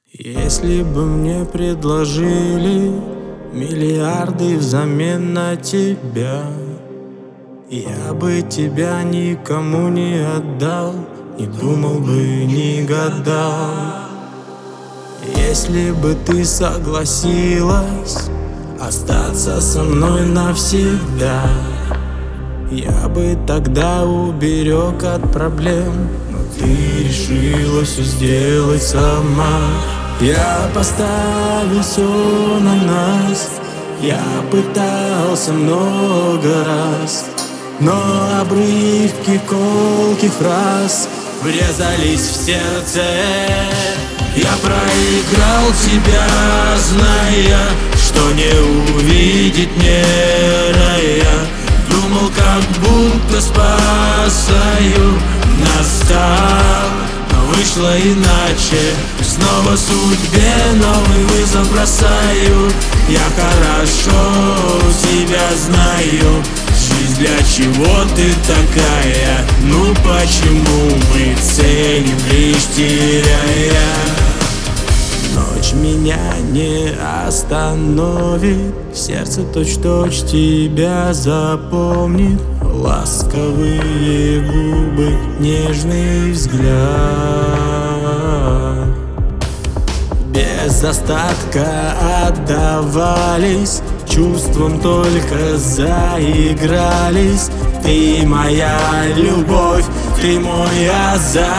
Если бы мне предложили миллиарды взамен на тебя, я бы тебя никому не отдал, не думал бы, не гадал. Если бы ты согласилась остаться со мной навсегда, я бы тогда уберег от проблем, но ты решила все сделать сама. Я поставил все на нас, я пытался много раз, но обрывки колких фраз врезались в сердце. Я проиграл тебя, зная, что не увидеть мне рая. Думал, как будто спасаю, настал, но вышло иначе. Снова судьбе новый вызов бросаю. Я хорошо тебя знаю. Жизнь, для чего ты такая? Ну почему мы ценим, лишь теряя? Ночь меня не остановит, сердце точь-в-точь тебя запомнит. Ласковые губы, нежный взгляд, без остатка отдавались, чувством только заигрались. Ты моя любовь, ты мой азарт.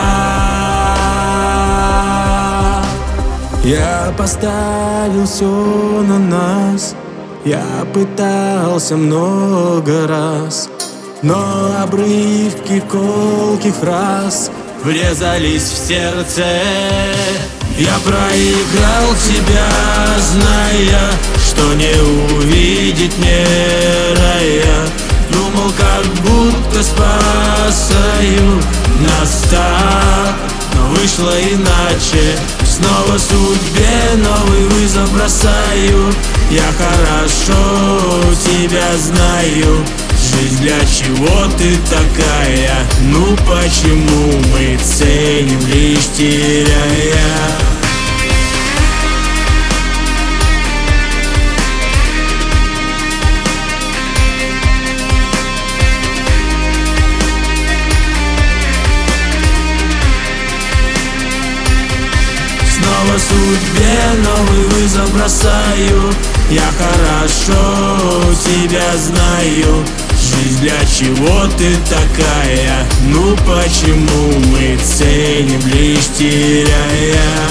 Я поставил все на нас, я пытался много раз, но обрывки колких фраз врезались в сердце. Я проиграл тебя, зная, что не увидеть мне рая. Думал, как будто спасаю, настал, но вышло иначе. Снова судьбе новый вызов бросаю. Я хорошо тебя знаю. Жизнь, для чего ты такая? Ну почему мы ценим, лишь теряя? Снова судьбе новый вызов бросаю. Я хорошо тебя знаю. Жизнь, для чего ты такая? Ну почему мы ценим, лишь теряя?